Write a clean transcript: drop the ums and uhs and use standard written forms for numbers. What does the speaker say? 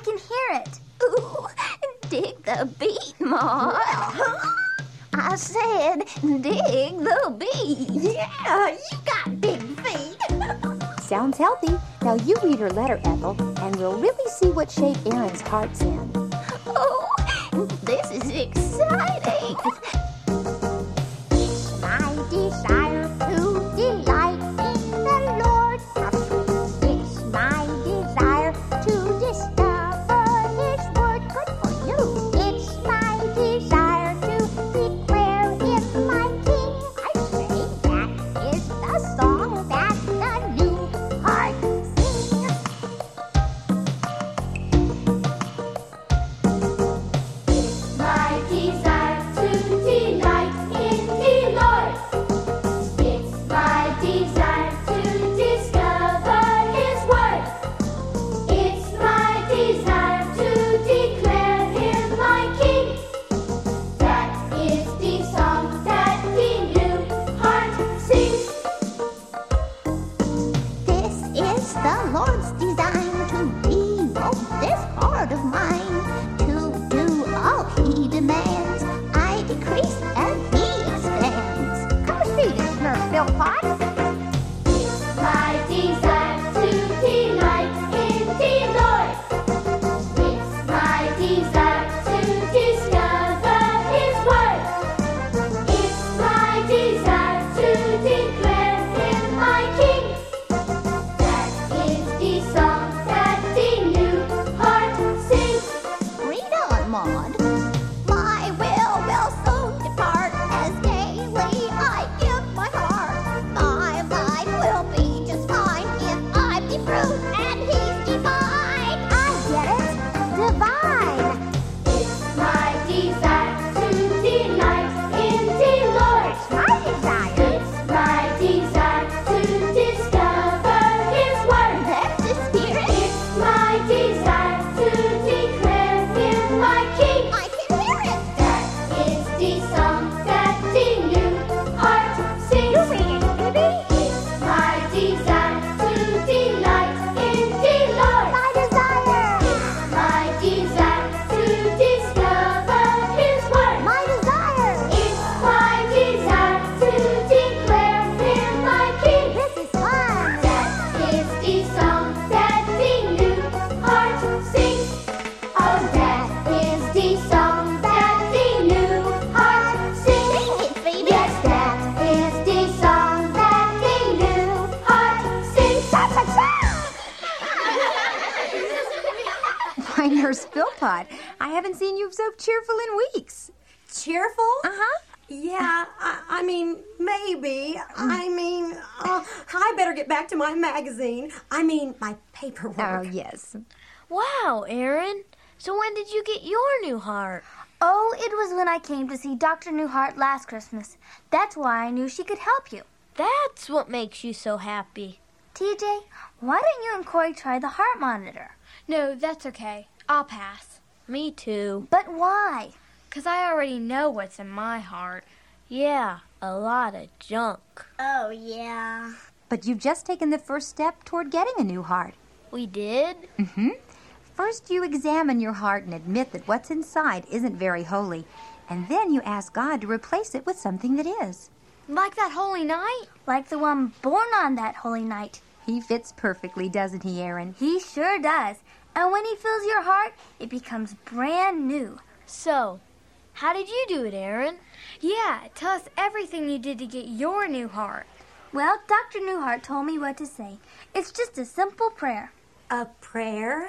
can hear it. Ooh, dig the beat, Ma. I said dig the beat. Yeah, you got big feet. Sounds healthy. Now you read her letter, Ethel, and we'll really see what shape Aaron's heart's in. Oh, this is exciting. It's my desire to delight in the Lord. It's my desire to discover His word. Good for you. It's my desire to declare Him my King. I say that is the song that the new heart sings. My desire to delight in the Lord. It's my desire to discover His word. It's my desire to declare Him my King. That is the song that the new heart sings. This is the Lord's design to devote this heart of mine to do all He demands. I decrease and He expands. Come and read it, Smurf Philpot. It's my desire to delight in the Lord. It's my desire to discover His word. It's my desire to declare Him my King. That is the song that the new heart sings. Read on, Maud. My will soon depart as daily I give my heart. My life will be just fine if I be true and He's divine. I get it. Divine. It's my desire to delight in the Lord. My desire. It's my desire to discover His word. That's the spirit. It's my desire to declare Him my King. I can hear it. That is the song that the new heart sings. You read it, baby. It's my desire to delight in the Lord. My desire. It's my desire to discover His word. My desire. It's my desire to declare Him my King. This is fun. That is the song that the new heart sings. Oh, that is the song that the new heart sings. Sing it, baby. Yes, that is the song that the new heart sings. Why, Nurse Philpot, I haven't seen you so cheerful in weeks. Cheerful? Uh-huh. Yeah, I mean, maybe. I better get back to my magazine. My paperwork. Oh, yes. Wow, Aaron. So when did you get your new heart? Oh, it was when I came to see Dr. Newhart last Christmas. That's why I knew she could help you. That's what makes you so happy. TJ, why don't you and Corey try the heart monitor? No, that's okay. I'll pass. Me too. But why? 'Cause I already know what's in my heart. Yeah, a lot of junk. Oh, yeah. But you've just taken the first step toward getting a new heart. We did? Mm-hmm. First, you examine your heart and admit that what's inside isn't very holy. And then you ask God to replace it with something that is. Like that holy night? Like the one born on that holy night. He fits perfectly, doesn't he, Aaron? He sure does. And when he fills your heart, it becomes brand new. So, how did you do it, Aaron? Yeah, tell us everything you did to get your new heart. Well, Dr. Newhart told me what to say. It's just a simple prayer. A prayer?